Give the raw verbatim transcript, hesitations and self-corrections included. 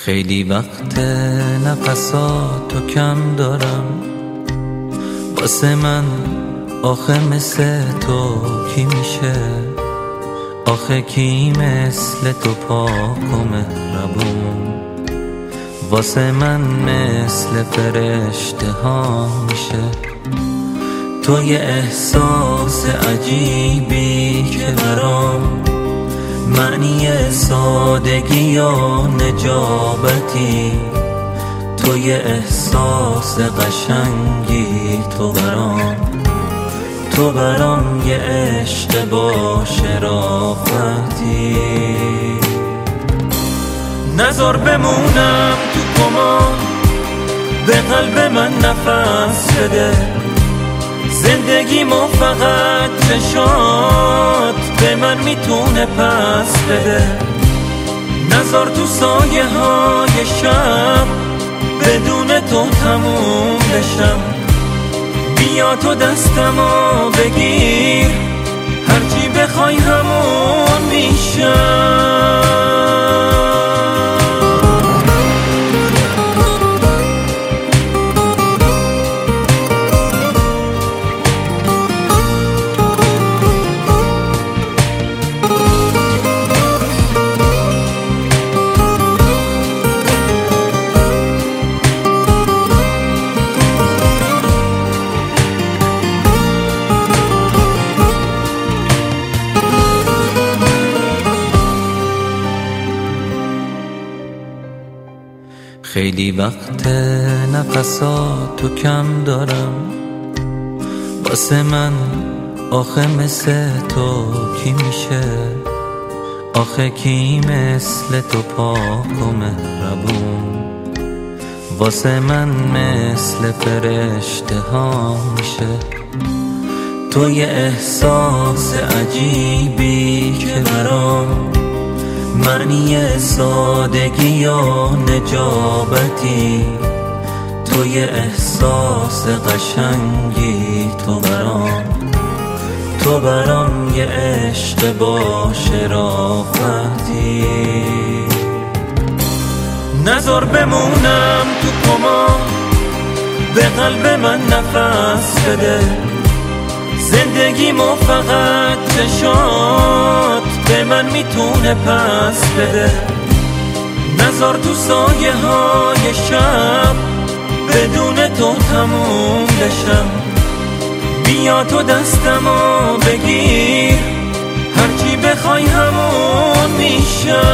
خیلی وقت نفساتو کم دارم، واسه من آخه مثل تو کی میشه؟ آخه کی مثل تو پاک و مهربون؟ واسه من مثل فرشته ها میشه؟ تو یه احساس عجیبی که برام معنی سادگی یا نجابتی، تو یه احساس قشنگی، تو برام تو برام یه عشق با شرافتی. نذار بمونم تو کمان، به قلب من نفس بده، زندگیمو فقط چشات به من میتونه پس بده. نذار تو سایه های شب بدون تو تموم بشم، بیا تو دستمو بگیر، هرچی بخوای همون میشم. خیلی وقت نفساتو کم دارم، واسه من آخه مثل تو کی میشه؟ آخه کی مثل تو پاک و مهربون؟ واسه من مثل فرشته ها میشه؟ تو یه احساس عجیبی که برام معنی سادگی یا نجابتی، تو یه احساس قشنگی، تو برام تو برام یه عشق با شرافتی. نذار بمونم تو کمان، به قلب من نفس بده، زندگیمو فقط چشات به من میتونه پس بده. نذار تو سایه های شب بدون تو تموم بشم، بیا تو دستمو بگیر، هرچی بخوای همون میشم.